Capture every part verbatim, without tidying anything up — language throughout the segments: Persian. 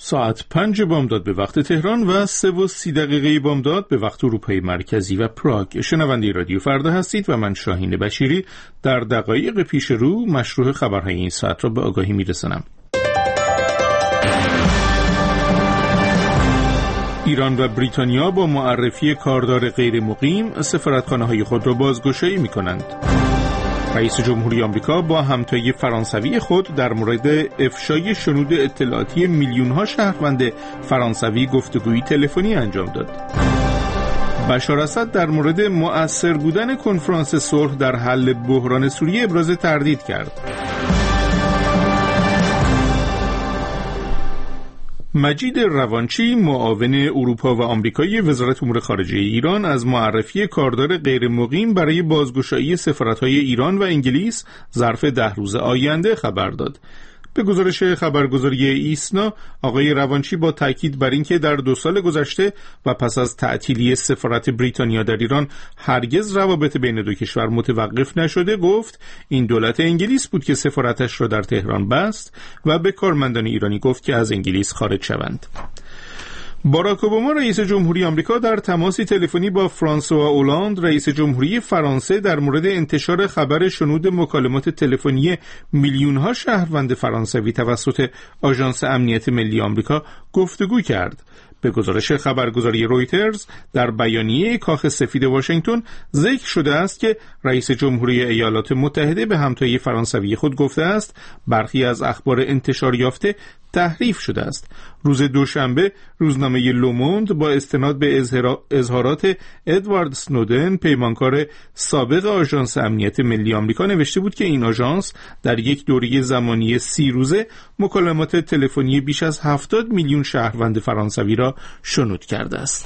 ساعت پنج بامداد به وقت تهران و سه و سی دقیقه بامداد به وقت اروپای مرکزی و پراگ. شنونده رادیو فردا هستید و من شاهین بشیری در دقایق پیش رو مشروع خبرهای این ساعت را به آگاهی میرسانم. ایران و بریتانیا با معرفی کاردار غیر مقیم سفارتخانه‌های خود را بازگشایی می‌کنند. رئیس جمهوری آمریکا با همتای فرانسوی خود در مورد افشای شنود اطلاعاتی میلیون‌ها شهروند فرانسوی گفتگویی تلفنی انجام داد. بشار اسد در مورد مؤثر بودن کنفرانس صلح در حل بحران سوریه ابراز تردید کرد. مجید روانچی، معاون اروپا و آمریکایی وزارت امور خارجه ایران، از معرفی کاردار غیر مقیم برای بازگشایی سفارت‌های ایران و انگلیس ظرف ده روز آینده خبر داد. به گزارش خبرگزاری ایسنا، آقای روانچی با تاکید بر اینکه در دو سال گذشته و پس از تعطیلی سفارت بریتانیا در ایران هرگز روابط بین دو کشور متوقف نشده، گفت این دولت انگلیس بود که سفارتش را در تهران بست و به کارمندان ایرانی گفت که از انگلیس خارج شوند. باراک اوباما رئیس جمهوری آمریکا در تماسی تلفنی با فرانسوا اولاند رئیس جمهوری فرانسه در مورد انتشار خبر شنود مکالمات تلفنی میلیون‌ها شهروند فرانسوی توسط آژانس امنیت ملی آمریکا گفتگو کرد. به گزارش خبرگزاری رویترز، در بیانیه کاخ سفید واشنگتن ذکر شده است که رئیس جمهوری ایالات متحده به همتای فرانسوی خود گفته است برخی از اخبار انتشار یافته تحریف شده است. روز دوشنبه روزنامه لوموند با استناد به اظهارات ادوارد سنودن، پیمانکار سابق آژانس امنیت ملی آمریکا، نوشته بود که این آژانس در یک دوره زمانی سی روزه مکالمات تلفنی بیش از هفتاد میلیون شهروند فرانسوی را شنود کرده است.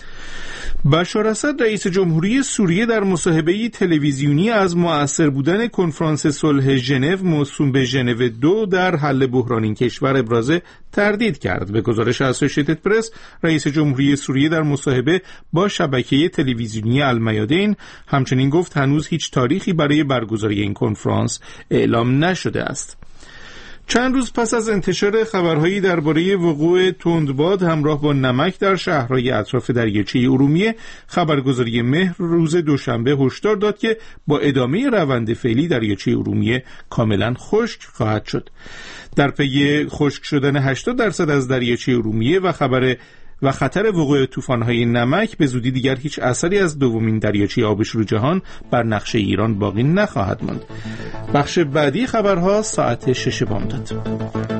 بشار اسد رئیس جمهوری سوریه در مصاحبه‌ای تلویزیونی از مؤثر بودن کنفرانس صلح ژنو موسوم به ژنو دو در حل بحران این کشور ابراز تردید کرد. به گزارش اسوسییتد پرس، رئیس جمهوری سوریه در مصاحبه با شبکه تلویزیونی المیادین همچنین گفت هنوز هیچ تاریخی برای برگزاری این کنفرانس اعلام نشده است. چند روز پس از انتشار خبرهایی درباره وقوع تندباد همراه با نمک در شهرهای اطراف دریاچه ارومیه، خبرگزاری مهر روز دوشنبه هشدار داد که با ادامه روند فعلی دریاچه ارومیه کاملا خشک خواهد شد. در پی خشک شدن هشتاد درصد از دریاچه ارومیه و خبر و خطر وقوع طوفان‌های نمک، به زودی دیگر هیچ اثری از دومین دریاچه آبشور جهان بر نقشه ایران باقی نخواهد ماند. بخش بعدی خبرها ساعت شش بامداد.